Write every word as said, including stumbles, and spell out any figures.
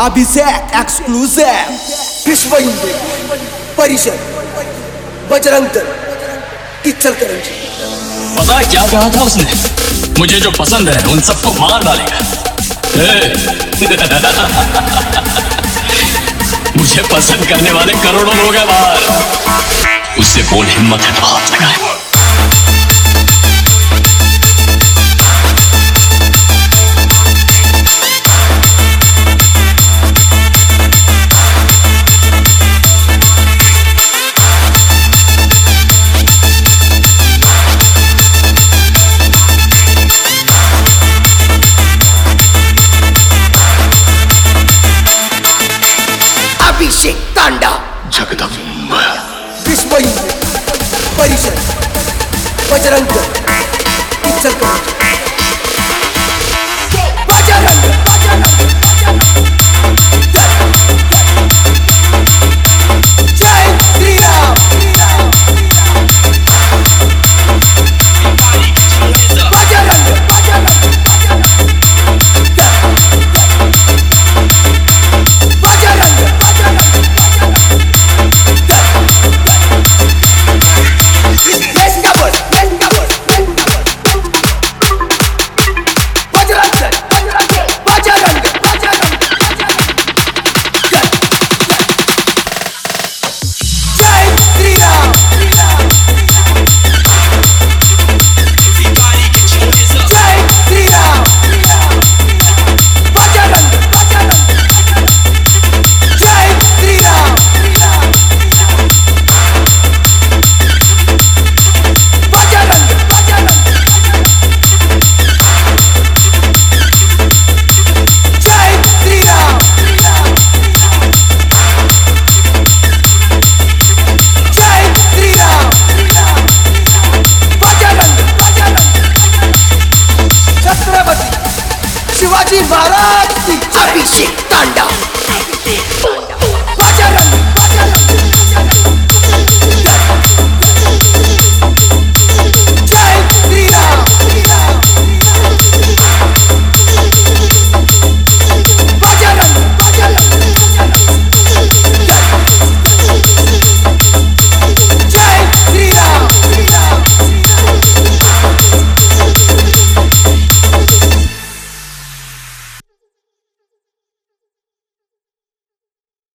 अभिषेक exclusive विश्व हिंदी परिषद बजरंग दल इचलकरंजी। पता है क्या कहा था उसने? मुझे जो पसंद है उन सबको मार डालेगा। मुझे पसंद करने वाले करोड़ों लोग हैं बाहर। उससे बोल हिम्मत है तो हाथ लगाए। अभिषेक तांडा जगदम्ब विश्व हिंदी परिषद बजरंग दल